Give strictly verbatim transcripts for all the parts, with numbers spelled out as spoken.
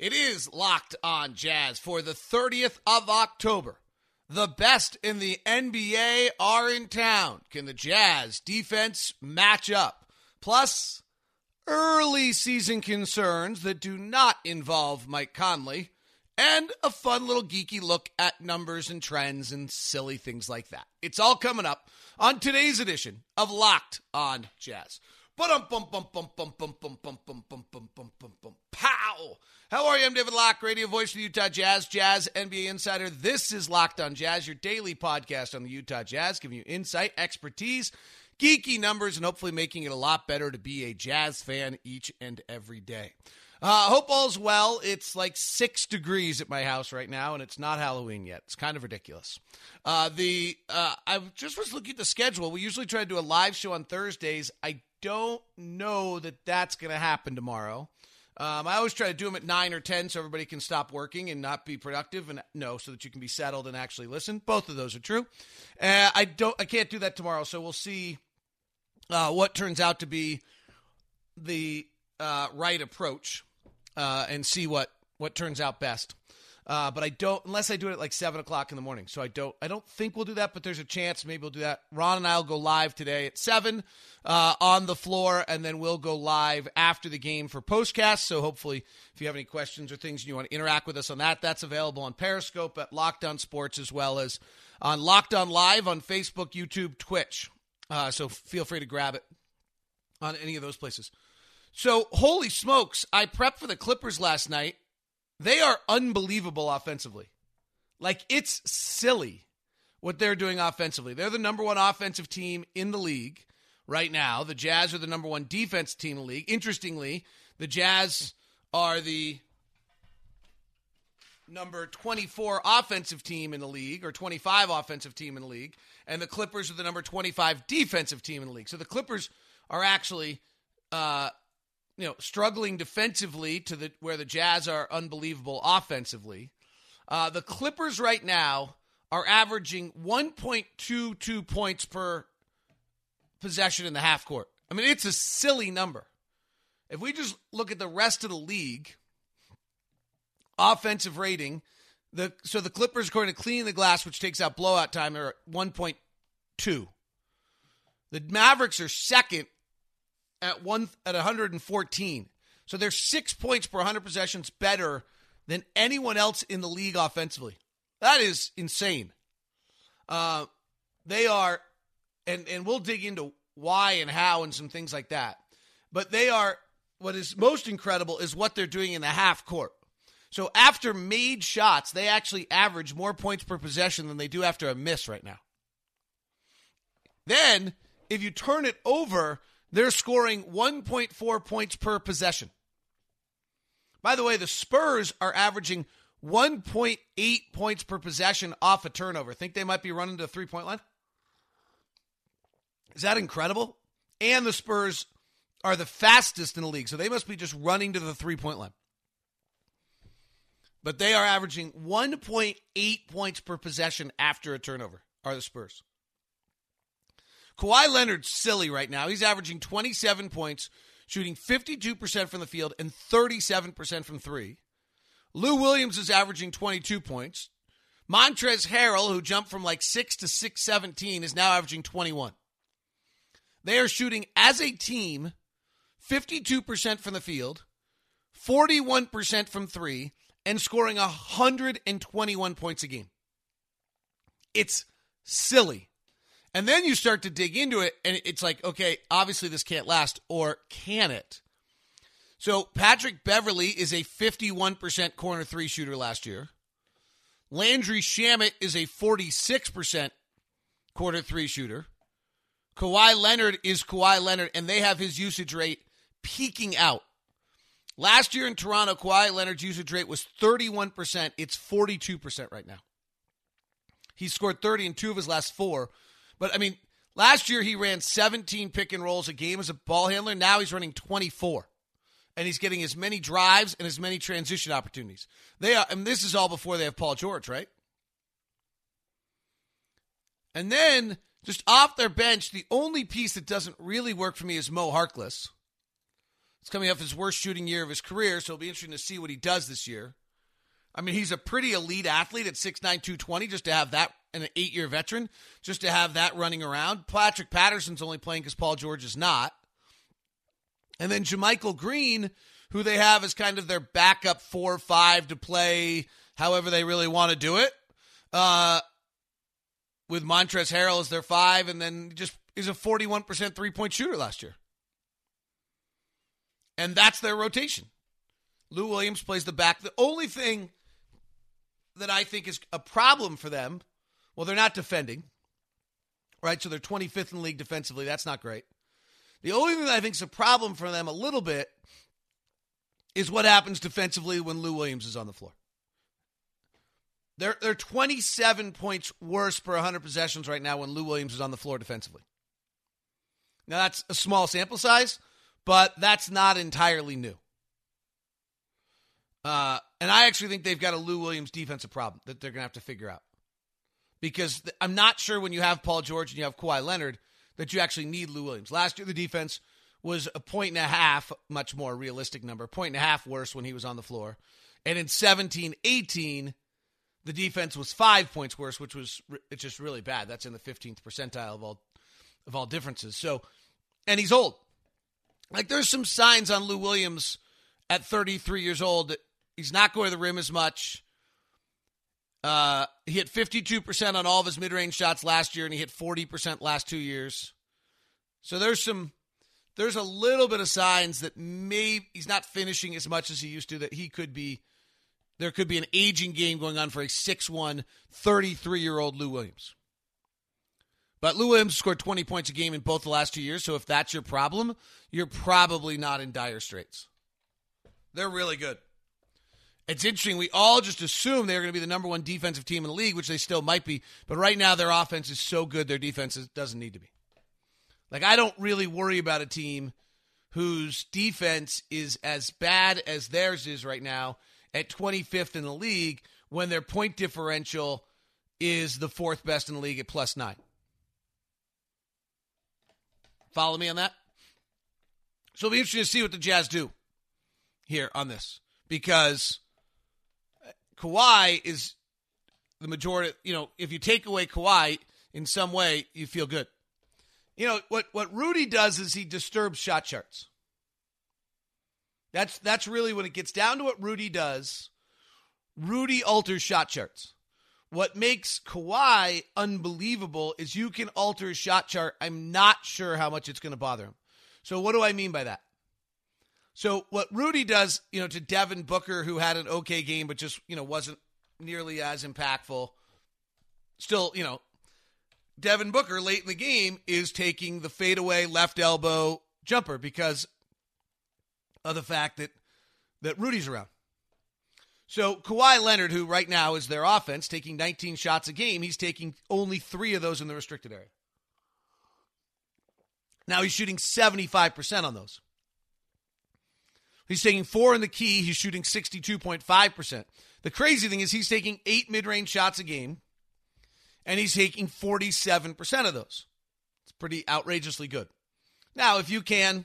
It is Locked On Jazz for the thirtieth of October. The best in the N B A are in town. Can the Jazz defense match up? Plus, early season concerns that do not involve Mike Conley, and a fun little geeky look at numbers and trends and silly things like that. It's all coming up on today's edition of Locked On Jazz. Pow! How are you? I'm David Locke, radio voice of the Utah Jazz, Jazz N B A insider. This is Locked On Jazz, your daily podcast on the Utah Jazz, giving you insight, expertise, geeky numbers, and hopefully making it a lot better to be a Jazz fan each and every day. Uh, hope all's well. It's like six degrees at my house right now, and it's not Halloween yet. It's kind of ridiculous. Uh, the uh, I just was looking at the schedule. We usually try to do a live show on Thursdays. I don't know that that's going to happen tomorrow. Um, I always try to do them at nine or ten so everybody can stop working and not be productive, and no, so that you can be settled and actually listen. Both of those are true. Uh, I don't. I can't do that tomorrow, so we'll see uh, what turns out to be the uh, right approach uh, and see what, what turns out best. Uh, but I don't, unless I do it at like seven o'clock in the morning. So I don't, I don't think we'll do that, but there's a chance maybe we'll do that. Ron and I will go live today at seven uh, on the floor, and then we'll go live after the game for postcast. So hopefully if you have any questions or things and you want to interact with us on that, that's available on Periscope at Locked On Sports, as well as on Locked On Live on Facebook, YouTube, Twitch. Uh, so feel free to grab it on any of those places. So holy smokes, I prepped for the Clippers last night. They are unbelievable offensively. Like, it's silly what they're doing offensively. They're the number one offensive team in the league right now. The Jazz are the number one defense team in the league. Interestingly, the Jazz are the number twenty-four offensive team in the league, or twenty-five offensive team in the league, and the Clippers are the number twenty-five defensive team in the league. So the Clippers are actually uh, you know, struggling defensively to the where the Jazz are unbelievable offensively. Uh, the Clippers right now are averaging one point two two points per possession in the half court. I mean, it's a silly number. If we just look at the rest of the league, offensive rating, the so the Clippers, according to Cleaning the Glass, which takes out blowout time, are at one point two. The Mavericks are second at one at one hundred fourteen. So they're six points per one hundred possessions better than anyone else in the league offensively. That is insane. Uh, they are, and, and we'll dig into why and how and some things like that. But they are, what is most incredible is what they're doing in the half court. So after made shots, they actually average more points per possession than they do after a miss right now. Then, if you turn it over, they're scoring one point four points per possession. By the way, the Spurs are averaging one point eight points per possession off a turnover. Think they might be running to the three-point line? Is that incredible? And the Spurs are the fastest in the league, so they must be just running to the three-point line. But they are averaging one point eight points per possession after a turnover, are the Spurs. Kawhi Leonard's silly right now. He's averaging twenty-seven points, shooting fifty-two percent from the field and thirty-seven percent from three. Lou Williams is averaging twenty-two points. Montrezl Harrell, who jumped from like six to six seventeen, is now averaging twenty-one. They are shooting as a team fifty-two percent from the field, forty-one percent from three, and scoring one hundred twenty-one points a game. It's silly. And then you start to dig into it, and it's like, okay, obviously this can't last, or can it? So Patrick Beverley is a fifty-one percent corner three shooter last year. Landry Shamet is a forty-six percent corner three shooter. Kawhi Leonard is Kawhi Leonard, and they have his usage rate peaking out. Last year in Toronto, Kawhi Leonard's usage rate was thirty-one percent. It's forty-two percent right now. He scored thirty in two of his last four. But, I mean, last year he ran seventeen pick and rolls a game as a ball handler. Now he's running twenty-four. And he's getting as many drives and as many transition opportunities. They are, and this is all before they have Paul George, right? And then, just off their bench, the only piece that doesn't really work for me is Mo Harkless. He's coming off his worst shooting year of his career, so it'll be interesting to see what he does this year. I mean, he's a pretty elite athlete at six nine, two twenty, just to have that, and an eight-year veteran, just to have that running around. Patrick Patterson's only playing because Paul George is not. And then JaMychal Green, who they have as kind of their backup four or five to play however they really want to do it. Uh, with Montrezl Harrell as their five, and then just is a forty-one percent three-point shooter last year. And that's their rotation. Lou Williams plays the back. The only thing that I think is a problem for them, well, they're not defending, right? So they're twenty-fifth in the league defensively. That's not great. The only thing that I think is a problem for them a little bit is what happens defensively when Lou Williams is on the floor. They're, they're twenty-seven points worse per one hundred possessions right now when Lou Williams is on the floor defensively. Now, that's a small sample size, but that's not entirely new. Uh, and I actually think they've got a Lou Williams defensive problem that they're going to have to figure out. Because th- I'm not sure when you have Paul George and you have Kawhi Leonard that you actually need Lou Williams. Last year, the defense was a point and a half, much more realistic number, a point and a half worse when he was on the floor. And in seventeen eighteen, the defense was five points worse, which was re- it's just really bad. That's in the fifteenth percentile of all of all differences. So, and he's old. Like, there's some signs on Lou Williams at thirty-three years old that he's not going to the rim as much. Uh, he hit fifty-two percent on all of his mid-range shots last year, and he hit forty percent last two years. So there's some, there's a little bit of signs that maybe he's not finishing as much as he used to, that he could be, there could be an aging game going on for a six one, thirty-three-year-old Lou Williams. But Lou Williams scored twenty points a game in both the last two years, so if that's your problem, you're probably not in dire straits. They're really good. It's interesting. We all just assume they're going to be the number one defensive team in the league, which they still might be. But right now, their offense is so good, their defense is, doesn't need to be. Like, I don't really worry about a team whose defense is as bad as theirs is right now at twenty-fifth in the league when their point differential is the fourth best in the league at plus nine. Follow me on that? So it'll be interesting to see what the Jazz do here on this, because Kawhi is the majority. You know, if you take away Kawhi in some way, you feel good. You know, what, what Rudy does is he disturbs shot charts. That's, that's really when it gets down to what Rudy does. Rudy alters shot charts. What makes Kawhi unbelievable is you can alter his shot chart. I'm not sure how much it's going to bother him. So what do I mean by that? So what Rudy does, you know, to Devin Booker, who had an okay game, but just, you know, wasn't nearly as impactful. Still, you know, Devin Booker late in the game is taking the fadeaway left elbow jumper because of the fact that, that Rudy's around. So Kawhi Leonard, who right now is their offense, taking nineteen shots a game, he's taking only three of those in the restricted area. Now he's shooting seventy-five percent on those. He's taking four in the key. He's shooting sixty-two point five percent. The crazy thing is he's taking eight mid-range shots a game, and he's taking forty-seven percent of those. It's pretty outrageously good. Now, if you can,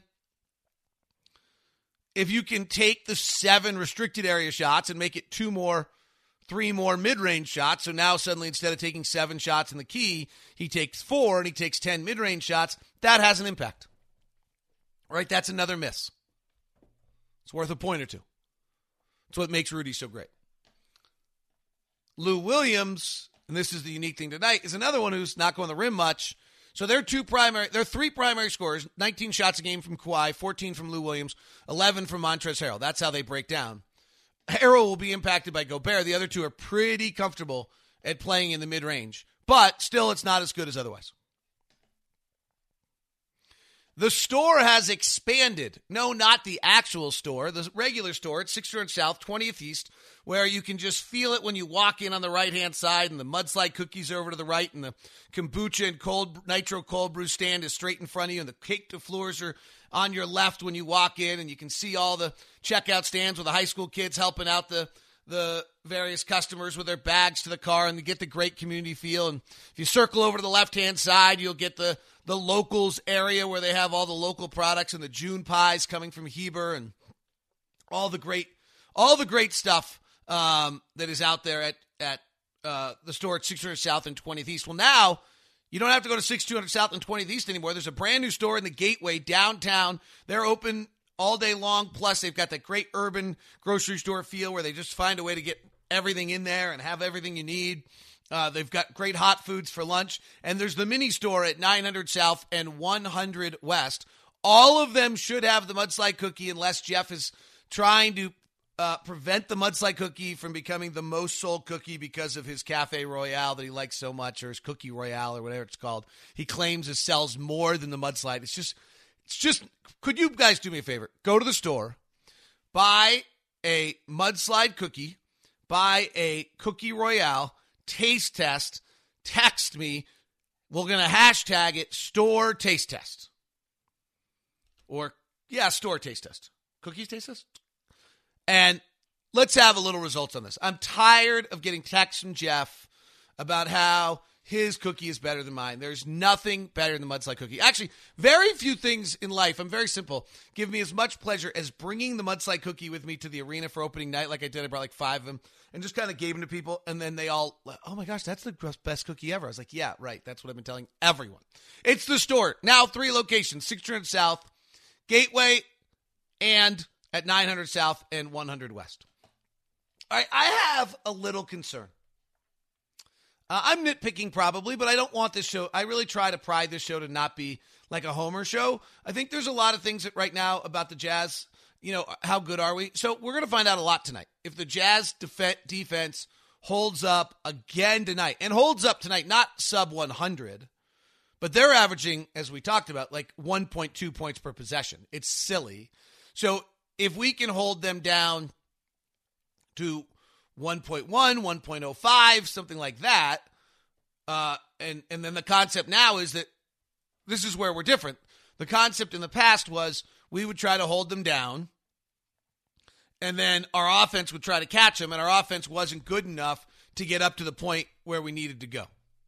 if you can take the seven restricted area shots and make it two more, three more mid-range shots, so now suddenly instead of taking seven shots in the key, he takes four and he takes ten mid-range shots, that has an impact. Right? That's another miss. It's worth a point or two. It's what makes Rudy so great. Lou Williams, and this is the unique thing tonight, is another one who's not going to the rim much. So they're two primary, they're three primary scorers, nineteen shots a game from Kawhi, fourteen from Lou Williams, eleven from Montrezl Harrell. That's how they break down. Harrell will be impacted by Gobert. The other two are pretty comfortable at playing in the mid-range. But still, it's not as good as otherwise. The store has expanded. No, not the actual store. The regular store at six hundred South, twentieth East, where you can just feel it when you walk in on the right-hand side, and the mudslide cookies are over to the right, and the kombucha and cold nitro cold brew stand is straight in front of you, and the cake de floors are on your left when you walk in, and you can see all the checkout stands with the high school kids helping out the, the various customers with their bags to the car, and you get the great community feel. And if you circle over to the left-hand side, you'll get the, the locals area where they have all the local products and the June pies coming from Heber and all the great all the great stuff um, that is out there at, at uh, the store at six hundred South and twentieth East. Well, now you don't have to go to six two hundred South and twentieth East anymore. There's a brand new store in the Gateway downtown. They're open all day long. Plus, they've got that great urban grocery store feel where they just find a way to get everything in there and have everything you need. Uh, they've got great hot foods for lunch. And there's the mini store at nine hundred South and one hundred West. All of them should have the mudslide cookie unless Jeff is trying to uh, prevent the mudslide cookie from becoming the most sold cookie because of his Cafe Royale that he likes so much, or his Cookie Royale or whatever it's called. He claims it sells more than the mudslide. It's just, it's just, could you guys do me a favor? Go to the store, buy a mudslide cookie, buy a Cookie Royale, taste test, text me. We're going to hashtag it store taste test. Or, yeah, store taste test. Cookies taste test? And let's have a little results on this. I'm tired of getting texts from Jeff about how his cookie is better than mine. There's nothing better than mudslide cookie. Actually, very few things in life, I'm very simple, give me as much pleasure as bringing the mudslide cookie with me to the arena for opening night like I did. I brought like five of them and just kind of gave them to people. And then they all, oh my gosh, that's the best cookie ever. I was like, yeah, right. That's what I've been telling everyone. It's the store. Now three locations, six hundred South, Gateway, and at nine hundred South and one hundred West. All right, I have a little concern. Uh, I'm nitpicking probably, but I don't want this show. I really try to pride this show to not be like a Homer show. I think there's a lot of things that right now about the Jazz, you know, how good are we? So we're going to find out a lot tonight. If the Jazz def- defense holds up again tonight, and holds up tonight, not sub one hundred, but they're averaging, as we talked about, like one point two points per possession. It's silly. So if we can hold them down to one point one, one point oh five, something like that, uh, and, and then the concept now is that this is where we're different. The concept in the past was we would try to hold them down, and then our offense would try to catch them, and our offense wasn't good enough to get up to the point where we needed to go.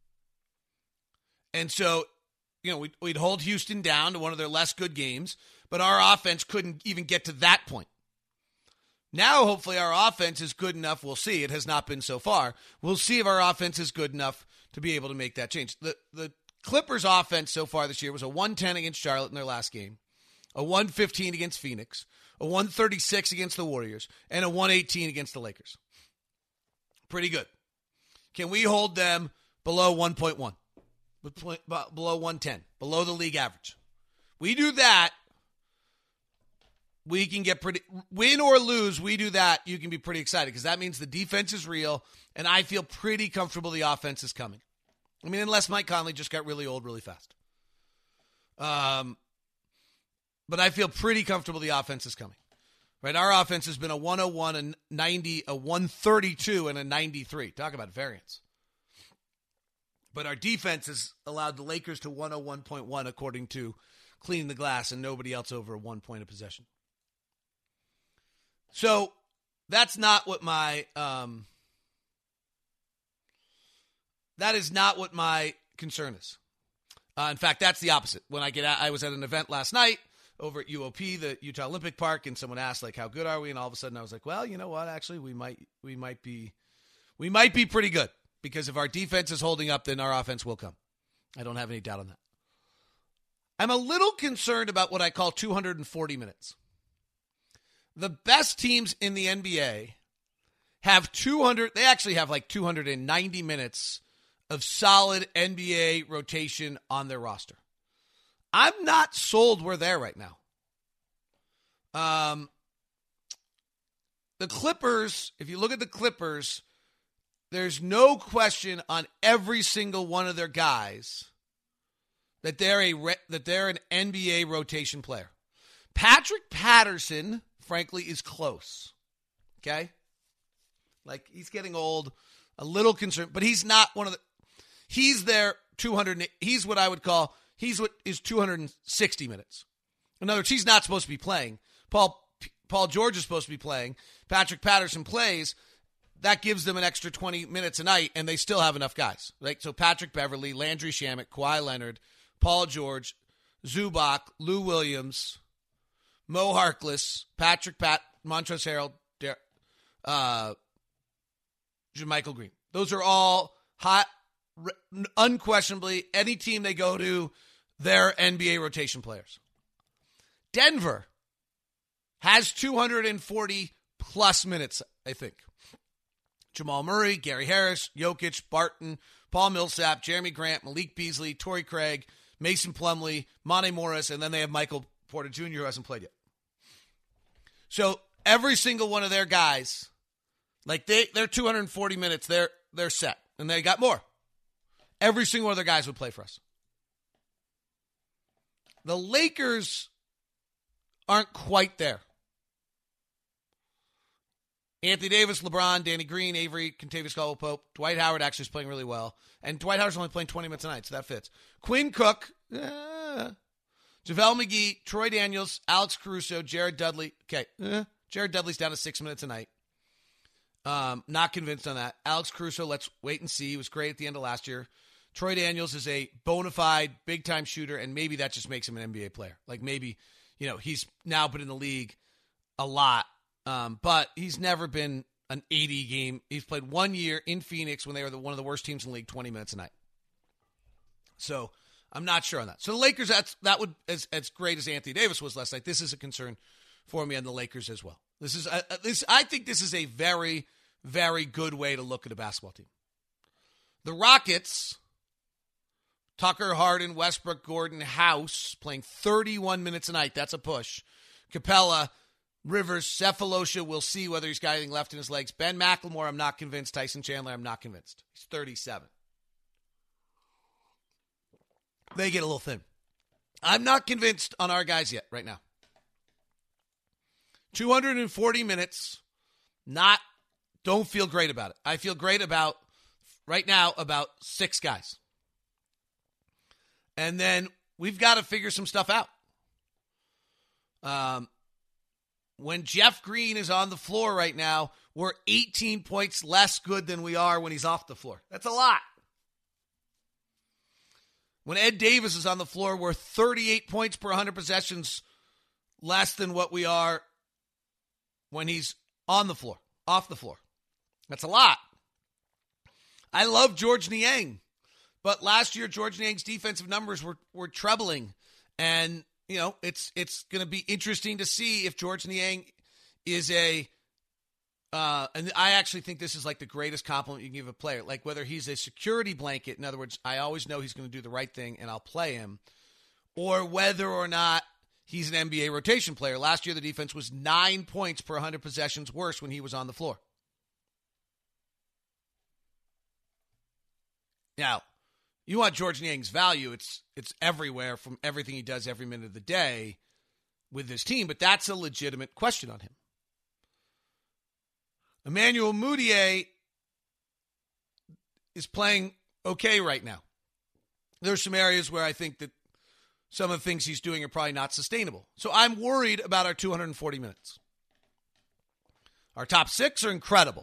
And so, you know, we'd, we'd hold Houston down to one of their less good games, but our offense couldn't even get to that point. Now, hopefully, our offense is good enough. We'll see. It has not been so far. We'll see if our offense is good enough to be able to make that change. The the Clippers' offense so far this year was a one ten against Charlotte in their last game, a one fifteen against Phoenix, a one thirty-six against the Warriors, and a one eighteen against the Lakers. Pretty good. Can we hold them below one point one? Below one ten, below the league average? We do that, we can get pretty, win or lose, we do that, you can be pretty excited because that means the defense is real, and I feel pretty comfortable the offense is coming. I mean, unless Mike Conley just got really old really fast. Um, but I feel pretty comfortable the offense is coming. Right? Our offense has been a one oh one, a ninety, a one thirty-two, and a ninety-three. Talk about variance. But our defense has allowed the Lakers to one oh one point one according to Cleaning the Glass, and nobody else over one point of possession. So that's not what my um, that is not what my concern is. Uh, in fact, that's the opposite. When I get out, I was at an event last night over at U O P, the Utah Olympic Park, and someone asked like, "How good are we?" And all of a sudden, I was like, "Well, you know what? Actually, we might we might be we might be pretty good because if our defense is holding up, then our offense will come." I don't have any doubt on that. I'm a little concerned about what I call two hundred forty minutes. The best teams in the N B A have two hundred, they actually have like two hundred ninety minutes of solid N B A rotation on their roster. I'm not sold we're there right now. Um, the Clippers, if you look at the Clippers, there's no question on every single one of their guys that they're a that they're an N B A rotation player. Patrick Patterson, frankly, is close. Okay? Like, he's getting old, a little concerned, but he's not one of the he's their two hundred he's what I would call he's what is two hundred sixty minutes. In other words, he's not supposed to be playing. Paul Paul George is supposed to be playing. Patrick Patterson plays, that gives them an extra twenty minutes a night, and they still have enough guys. Like so, Patrick Beverley, Landry Shamet, Kawhi Leonard, Paul George, Zubac, Lou Williams, Mo Harkless, Patrick Pat, Montrezl Harrell, Der- uh, JaMychal Green. Those are all hot, unquestionably, any team they go to, they're N B A rotation players. Denver has two hundred forty plus minutes, I think. Jamal Murray, Gary Harris, Jokic, Barton, Paul Millsap, Jeremy Grant, Malik Beasley, Torrey Craig, Mason Plumlee, Monte Morris, and then they have Michael Porter Junior who hasn't played yet. So every single one of their guys, like they, they're two hundred forty minutes, they're they're set, and they got more. Every single one of their guys would play for us. The Lakers aren't quite there. Anthony Davis, LeBron, Danny Green, Avery, Kentavious Caldwell-Pope, Dwight Howard actually is playing really well. And Dwight Howard's only playing twenty minutes a night, so that fits. Quinn Cook, eh. JaVale McGee, Troy Daniels, Alex Caruso, Jared Dudley. Okay, eh. Jared Dudley's down to six minutes a night. Um, not convinced on that. Alex Caruso, let's wait and see. He was great at the end of last year. Troy Daniels is a bona fide, big-time shooter, and maybe that just makes him an N B A player. Like maybe, you know, he's now been in the league a lot. Um, but he's never been an eighty game. He's played one year in Phoenix when they were the, one of the worst teams in the league, twenty minutes a night. So I'm not sure on that. So the Lakers, that's, that would, as, as great as Anthony Davis was last night, this is a concern for me on the Lakers as well. This is, uh, this, I think this is a very, very good way to look at a basketball team. The Rockets, Tucker, Harden, Westbrook, Gordon, House, playing thirty-one minutes a night. That's a push. Capella, Rivers, Cephalosha, we'll see whether he's got anything left in his legs. Ben McLemore, I'm not convinced. Tyson Chandler, I'm not convinced. He's thirty-seven. They get a little thin. I'm not convinced on our guys yet, right now. two hundred forty minutes, not, don't feel great about it. I feel great about, right now, about six guys. And then we've got to figure some stuff out. Um, When Jeff Green is on the floor right now, we're eighteen points less good than we are when he's off the floor. That's a lot. When Ed Davis is on the floor, we're thirty-eight points per one hundred possessions less than what we are when he's on the floor, off the floor. That's a lot. I love George Niang, but last year George Niang's defensive numbers were, were troubling, and you know, it's it's going to be interesting to see if George Niang is a uh, – and I actually think this is like the greatest compliment you can give a player. Like whether he's a security blanket, in other words, I always know he's going to do the right thing and I'll play him, or whether or not he's an N B A rotation player. Last year the defense was nine points per one hundred possessions worse when he was on the floor. Now, you want George Niang's value, it's it's everywhere from everything he does every minute of the day with his team, but that's a legitimate question on him. Emmanuel Mudiay is playing okay right now. There's some areas where I think that some of the things he's doing are probably not sustainable. So I'm worried about our two hundred forty minutes. Our top six are incredible.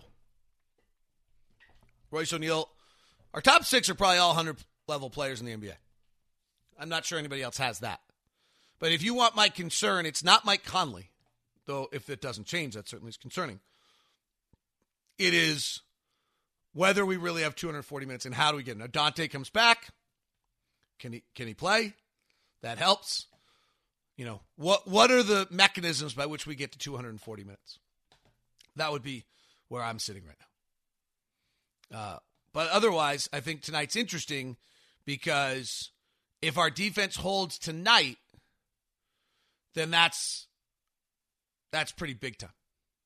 Royce O'Neal, our top six are probably all one hundred level players in the N B A. I'm not sure anybody else has that. But if you want my concern, it's not Mike Conley, though if it doesn't change, that certainly is concerning. It is whether we really have two hundred forty minutes and how do we get him. Now, Dante comes back. Can he can he play? That helps. You know, what what are the mechanisms by which we get to two hundred forty minutes? That would be where I'm sitting right now. Uh, but otherwise, I think tonight's interesting because if our defense holds tonight, then that's that's pretty big time.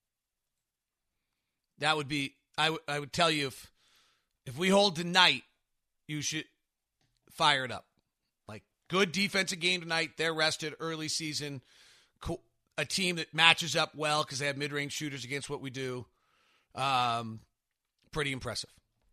That would be, I, w- I would tell you, if if we hold tonight, you should fire it up. Like, good defensive game tonight. They're rested, early season. Cool. A team that matches up well because they have mid-range shooters against what we do. Um, pretty impressive.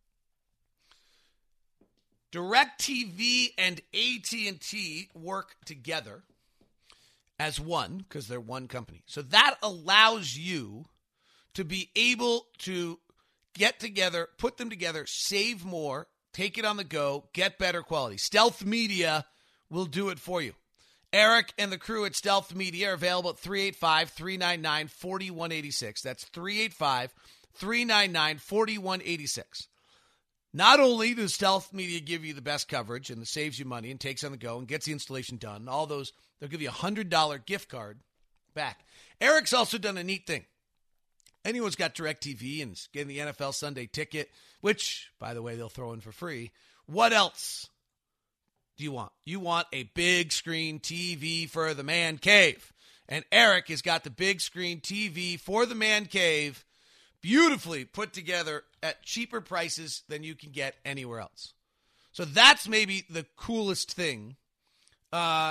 DirecTV and A T and T work together as one because they're one company. So that allows you to be able to Get together, put them together, save more, take it on the go, get better quality. Stealth Media will do it for you. Eric and the crew at Stealth Media are available at three eight five, three nine nine, four one eight six. That's three eight five, three nine nine, four one eight six. Not only does Stealth Media give you the best coverage and it saves you money and takes on the go and gets the installation done, all those, they'll give you a one hundred dollars gift card back. Eric's also done a neat thing. Anyone's got DirecTV and is getting the N F L Sunday ticket, which, by the way, they'll throw in for free. What else do you want? You want a big screen T V for the man cave. And Eric has got the big screen T V for the man cave beautifully put together at cheaper prices than you can get anywhere else. So that's maybe the coolest thing. Uh,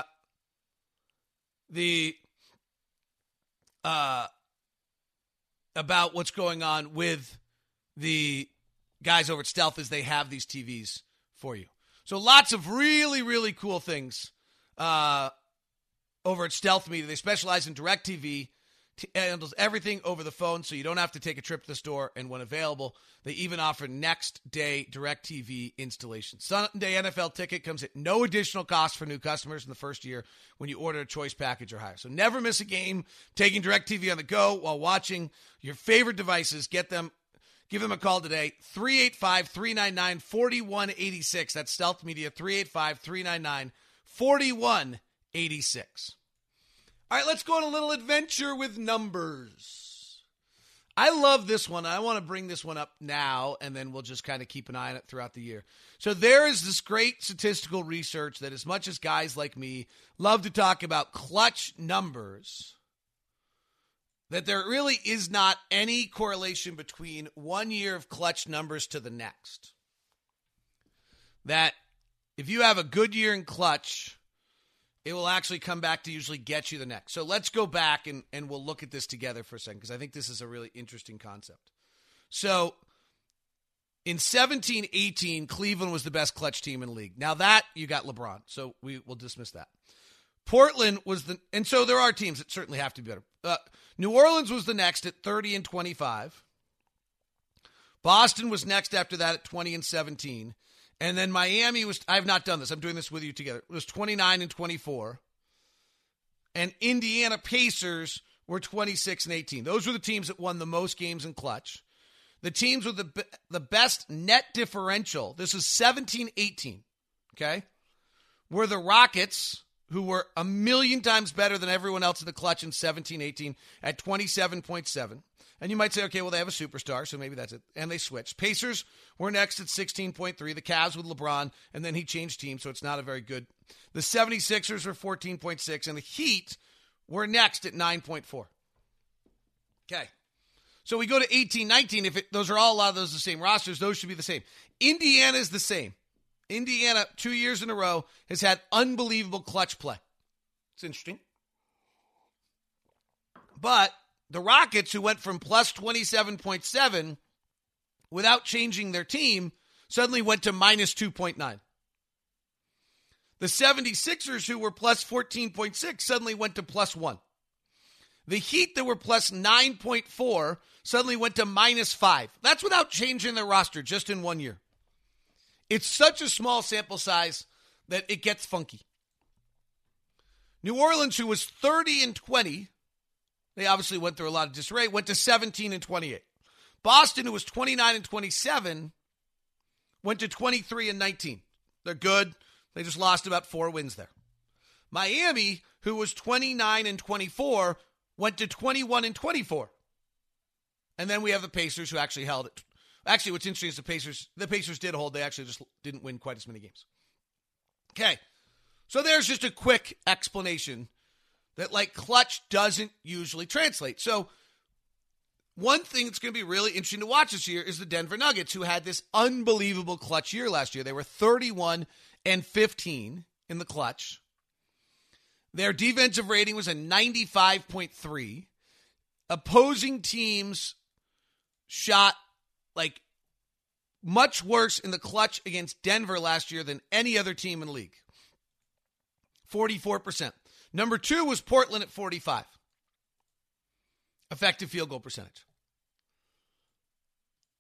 the uh, about what's going on with the guys over at Stealth is they have these T Vs for you. So lots of really, really cool things uh, over at Stealth Media. They specialize in DirecTV. T- handles everything over the phone, so you don't have to take a trip to the store. And when available, they even offer next day DirecTV installation. Sunday N F L ticket comes at no additional cost for new customers in the first year when you order a choice package or higher. So never miss a game. Taking DirecTV on the go while watching your favorite devices. Get them. Give them a call today. three eight five, three nine nine, four one eight six. That's Stealth Media. three eight five, three nine nine, four one eight six. All right, let's go on a little adventure with numbers. I love this one. I want to bring this one up now, and then we'll just kind of keep an eye on it throughout the year. So there is this great statistical research that as much as guys like me love to talk about clutch numbers, that there really is not any correlation between one year of clutch numbers to the next. That if you have a good year in clutch, it will actually come back to usually get you the next. So let's go back and, and we'll look at this together for a second because I think this is a really interesting concept. So in seventeen eighteen, Cleveland was the best clutch team in the league. Now that, you got LeBron, so we will dismiss that. Portland was the, and so there are teams that certainly have to be better. Uh, New Orleans was the next at thirty and twenty-five. Boston was next after that at twenty and seventeen. And then Miami was, I have not done this, I'm doing this with you together, it was twenty-nine and twenty-four. And Indiana Pacers were twenty-six and eighteen. Those were the teams that won the most games in clutch. The teams with the the best net differential, this is seventeen eighteen, okay, were the Rockets, who were a million times better than everyone else in the clutch in seventeen eighteen at twenty-seven point seven. And you might say, okay, well, they have a superstar, so maybe that's it. And they switched. Pacers were next at sixteen point three. The Cavs with LeBron, and then he changed teams, so it's not a very good. The seventy-sixers were fourteen point six, and the Heat were next at nine point four. Okay. So we go to eighteen nineteen. If it, those are all a lot of those the same rosters, those should be the same. Indiana is the same. Indiana, two years in a row, has had unbelievable clutch play. It's interesting. But the Rockets, who went from plus twenty-seven point seven without changing their team, suddenly went to minus two point nine. The seventy-sixers, who were plus fourteen point six, suddenly went to plus one. The Heat, that were plus nine point four, suddenly went to minus five. That's without changing their roster, just in one year. It's such a small sample size that it gets funky. New Orleans, who was thirty and twenty, they obviously went through a lot of disarray, went to seventeen and twenty-eight. Boston, who was twenty-nine and twenty-seven, went to twenty-three and nineteen. They're good. They just lost about four wins there. Miami, who was twenty-nine and twenty-four, went to twenty-one and twenty-four. And then we have the Pacers, who actually held it. Actually, what's interesting is the Pacers, the Pacers did hold. They actually just didn't win quite as many games. Okay. So there's just a quick explanation that, like, clutch doesn't usually translate. So one thing that's going to be really interesting to watch this year is the Denver Nuggets, who had this unbelievable clutch year last year. They were thirty-one and fifteen in the clutch. Their defensive rating was a ninety-five point three. Opposing teams shot, like, much worse in the clutch against Denver last year than any other team in the league. forty-four percent. Number two was Portland at forty-five. Effective field goal percentage.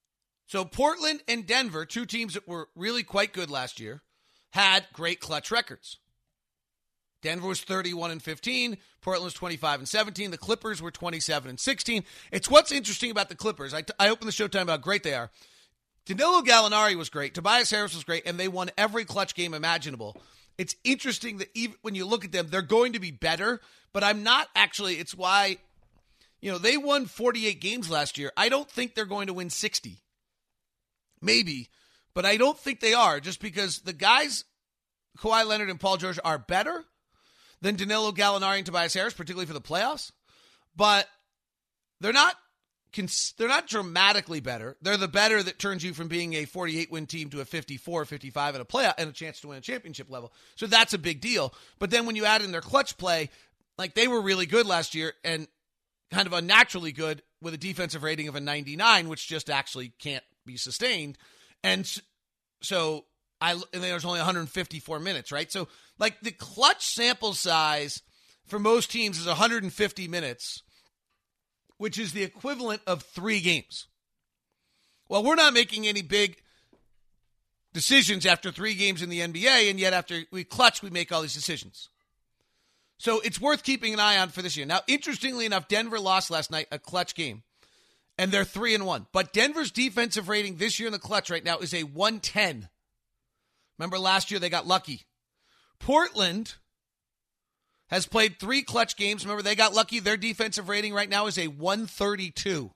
So Portland and Denver, two teams that were really quite good last year, had great clutch records. Denver was thirty-one and fifteen. Portland was twenty-five and seventeen. The Clippers were twenty-seven and sixteen. It's what's interesting about the Clippers. I, t- I opened the show talking about how great they are. Danilo Gallinari was great. Tobias Harris was great, and they won every clutch game imaginable. It's interesting that even when you look at them, they're going to be better, but I'm not actually. It's why, you know, they won forty-eight games last year. I don't think they're going to win sixty. Maybe, but I don't think they are, just because the guys, Kawhi Leonard and Paul George, are better than Danilo Gallinari and Tobias Harris, particularly for the playoffs. But they're not they're not dramatically better. They're the better that turns you from being a forty-eight win team to a fifty-four, fifty-five and a playoff and a chance to win a championship level. So that's a big deal. But then when you add in their clutch play, like they were really good last year and kind of unnaturally good with a defensive rating of a ninety-nine, which just actually can't be sustained. And so I and there's only one hundred fifty-four minutes, right? So like the clutch sample size for most teams is one hundred fifty minutes, which is the equivalent of three games. Well, we're not making any big decisions after three games in the N B A, and yet after we clutch, we make all these decisions. So it's worth keeping an eye on for this year. Now, interestingly enough, Denver lost last night a clutch game, and they're three and one. But Denver's defensive rating this year in the clutch right now is a one ten. Remember last year they got lucky. Portland has played three clutch games. Remember, they got lucky. Their defensive rating right now is a one thirty-two.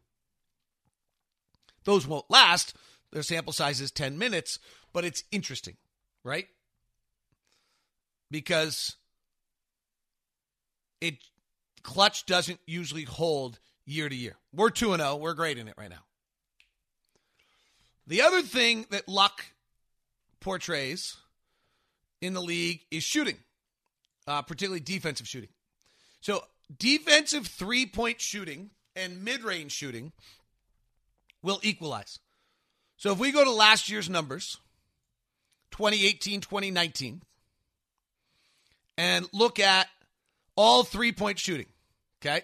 Those won't last. Their sample size is ten minutes, but it's interesting, right? Because it clutch doesn't usually hold year to year. We're two and oh. We're great in it right now. The other thing that luck portrays in the league is shooting. Uh, particularly defensive shooting. So defensive three-point shooting and mid-range shooting will equalize. So if we go to last year's numbers, twenty eighteen, twenty nineteen, and look at all three-point shooting, okay?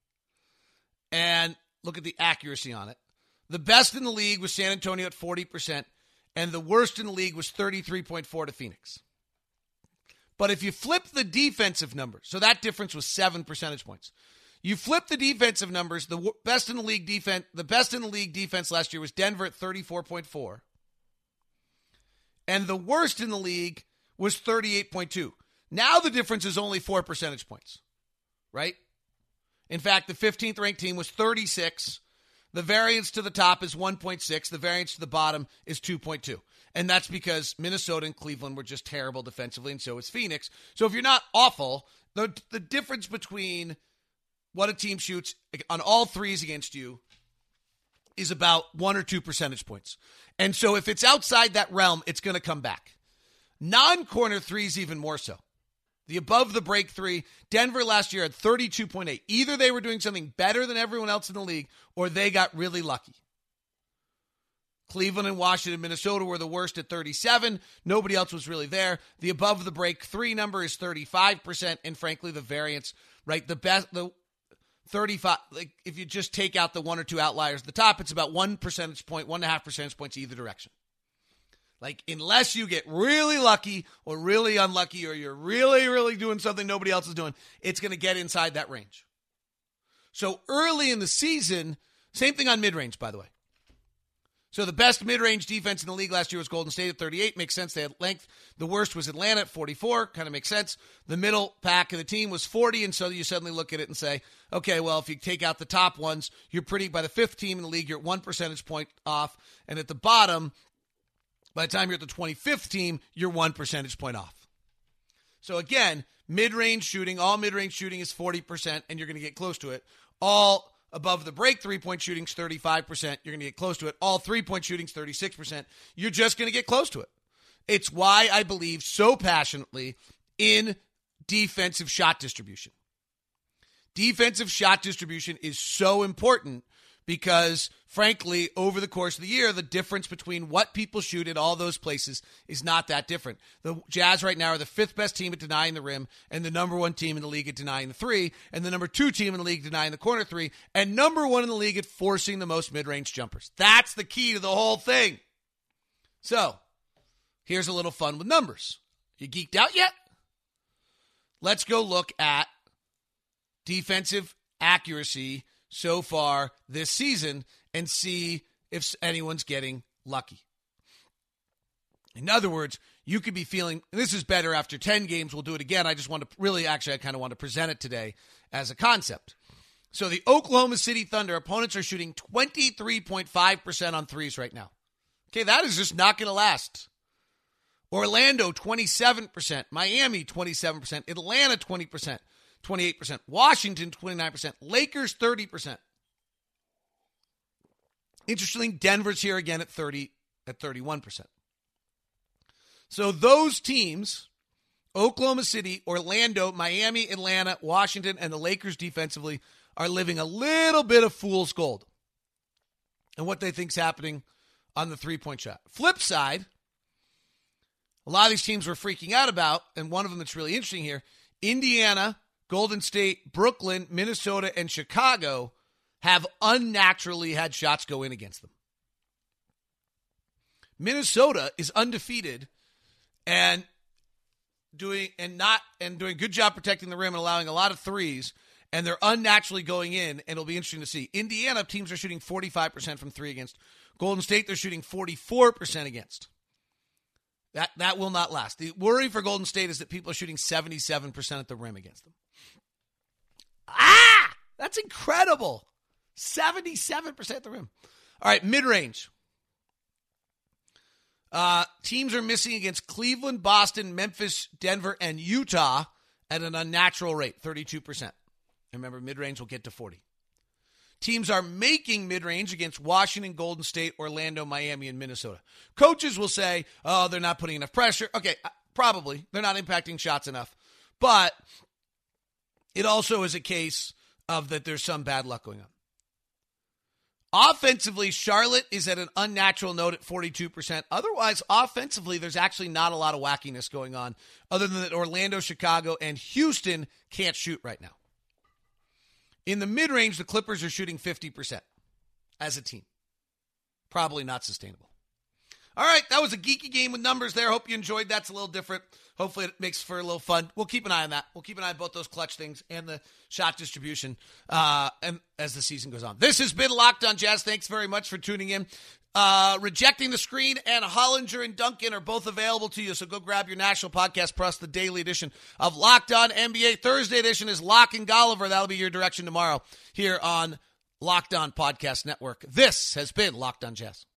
And look at the accuracy on it. The best in the league was San Antonio at forty percent, and the worst in the league was thirty-three point four to Phoenix. But if you flip the defensive numbers, so that difference was seven percentage points. You flip the defensive numbers, the best in the league defense, the best in the league defense last year was Denver at thirty-four point four. And the worst in the league was thirty-eight point two. Now the difference is only four percentage points, right? In fact, the fifteenth ranked team was thirty-six. The variance to the top is one point six. The variance to the bottom is two point two. And that's because Minnesota and Cleveland were just terrible defensively, and so is Phoenix. So if you're not awful, the the difference between what a team shoots on all threes against you is about one or two percentage points. And so if it's outside that realm, it's going to come back. Non-corner threes even more so. The above the break three, Denver last year had thirty-two point eight. Either they were doing something better than everyone else in the league, or they got really lucky. Cleveland and Washington, Minnesota were the worst at thirty-seven. Nobody else was really there. The above the break three number is thirty-five percent, and frankly, the variance, right? The best, the thirty-five, like if you just take out the one or two outliers at the top, it's about one percentage point, one and a half percentage points either direction. Like, unless you get really lucky or really unlucky, or you're really, really doing something nobody else is doing, it's going to get inside that range. So early in the season, same thing on mid-range, by the way. So the best mid-range defense in the league last year was Golden State at thirty-eight. Makes sense. They had length. The worst was Atlanta at forty-four. Kind of makes sense. The middle pack of the team was forty, and so you suddenly look at it and say, okay, well, if you take out the top ones, you're pretty, by the fifth team in the league, you're at one percentage point off. And at the bottom, by the time you're at the twenty-fifth team, you're one percentage point off. So again, mid-range shooting, all mid-range shooting is forty percent, and you're going to get close to it. All above the break three-point shooting is thirty-five percent. You're going to get close to it. All three-point shooting is thirty-six percent. You're just going to get close to it. It's why I believe so passionately in defensive shot distribution. Defensive shot distribution is so important because, frankly, over the course of the year, the difference between what people shoot at all those places is not that different. The Jazz right now are the fifth best team at denying the rim, and the number one team in the league at denying the three, and the number two team in the league denying the corner three, and number one in the league at forcing the most mid-range jumpers. That's the key to the whole thing. So, here's a little fun with numbers. You geeked out yet? Let's go look at defensive accuracy so far this season and see if anyone's getting lucky. In other words, you could be feeling, this is better after ten games, we'll do it again. I just want to really, actually, I kind of want to present it today as a concept. So the Oklahoma City Thunder opponents are shooting twenty-three point five percent on threes right now. Okay, that is just not going to last. Orlando, twenty-seven percent. Miami, twenty-seven percent. Atlanta, twenty percent. twenty-eight percent. Washington, twenty-nine percent. Lakers, thirty percent. Interestingly, Denver's here again at thirty, at thirty-one percent. So those teams, Oklahoma City, Orlando, Miami, Atlanta, Washington, and the Lakers defensively are living a little bit of fool's gold and what they think's happening on the three-point shot. Flip side, a lot of these teams we're freaking out about, and one of them that's really interesting here, Indiana, Golden State, Brooklyn, Minnesota, and Chicago have unnaturally had shots go in against them. Minnesota is undefeated and doing and not and doing a good job protecting the rim and allowing a lot of threes, and they're unnaturally going in, and it'll be interesting to see. Indiana teams are shooting forty-five percent from three against. Golden State, they're shooting forty-four percent against. That that will not last. The worry for Golden State is that people are shooting seventy-seven percent at the rim against them. Ah! That's incredible. seventy-seven percent at the rim. All right, mid-range. Uh, teams are missing against Cleveland, Boston, Memphis, Denver, and Utah at an unnatural rate, thirty-two percent. Remember, mid-range will get to forty. Teams are making mid-range against Washington, Golden State, Orlando, Miami, and Minnesota. Coaches will say, oh, they're not putting enough pressure. Okay, probably. They're not impacting shots enough. But it also is a case of that there's some bad luck going on. Offensively, Charlotte is at an unnatural note at forty-two percent. Otherwise, offensively, there's actually not a lot of wackiness going on other than that Orlando, Chicago, and Houston can't shoot right now. In the mid-range, the Clippers are shooting fifty percent as a team. Probably not sustainable. All right, that was a geeky game with numbers there. Hope you enjoyed. That's a little different. Hopefully it makes for a little fun. We'll keep an eye on that. We'll keep an eye on both those clutch things and the shot distribution uh, and as the season goes on. This has been Locked on Jazz. Thanks very much for tuning in. Uh, Rejecting the Screen and Hollinger and Duncan are both available to you, so go grab your National Podcast Plus, the daily edition of Locked on N B A. Thursday edition is Lock and Golliver. That'll be your direction tomorrow here on Locked on Podcast Network. This has been Locked on Jazz.